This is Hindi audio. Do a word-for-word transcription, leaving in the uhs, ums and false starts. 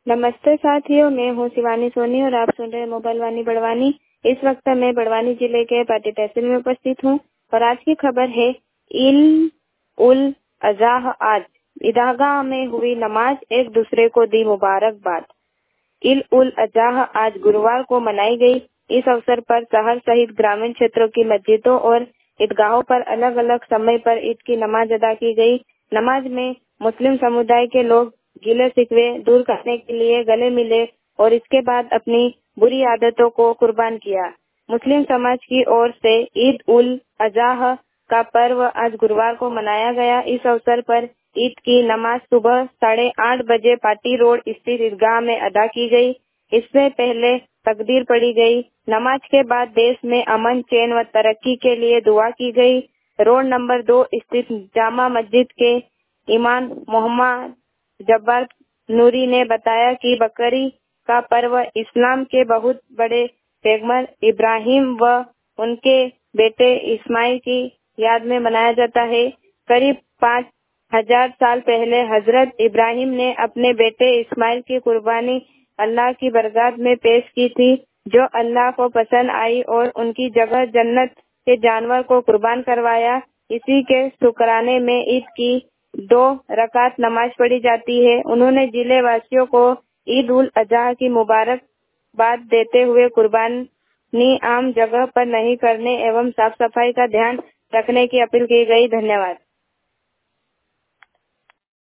नमस्ते साथियों, मैं हूँ शिवानी सोनी और आप सुन रहे हैं मोबाइल वाणी बड़वानी। इस वक्त मैं बड़वानी जिले के पाटी तहसील में उपस्थित हूँ और आज की खबर है ईद उल अजहा। आज ईदगाह में हुई नमाज, एक दूसरे को दी मुबारकबाद। ईद उल अजहा आज गुरुवार को मनाई गई। इस अवसर पर शहर सहित ग्रामीण क्षेत्रों की मस्जिदों और ईदगाहों पर अलग अलग समय पर ईद की नमाज अदा की गई। नमाज में मुस्लिम समुदाय के लोग गिले शिकवे दूर करने के लिए गले मिले और इसके बाद अपनी बुरी आदतों को कुर्बान किया। मुस्लिम समाज की ओर से ईद उल अजहा का पर्व आज गुरुवार को मनाया गया। इस अवसर पर ईद की नमाज सुबह साढ़े आठ बजे पाटी रोड स्थित ईदगाह में अदा की गई। इससे पहले तकबीर पढ़ी गई। नमाज के बाद देश में अमन, चैन व तरक्की के लिए दुआ की गई। रोड नंबर दो स्थित जामा मस्जिद के इमाम मोहम्मद जब्बार नूरी ने बताया कि बकरी का पर्व इस्लाम के बहुत बड़े पैगंबर इब्राहिम व उनके बेटे इस्माइल की याद में मनाया जाता है। करीब पाँच हजार साल पहले हजरत इब्राहिम ने अपने बेटे इस्माइल की कुर्बानी अल्लाह की बरगाह में पेश की थी, जो अल्लाह को पसंद आई और उनकी जगह जन्नत के जानवर को कुर्बान करवाया। इसी के शुक्राने में ईद की दो रकात नमाज पढ़ी जाती है। उन्होंने जिले वासियों को ईद उल अजहा की मुबारकबाद देते हुए कुर्बानी आम जगह पर नहीं करने एवं साफ सफाई का ध्यान रखने की अपील की गई। धन्यवाद।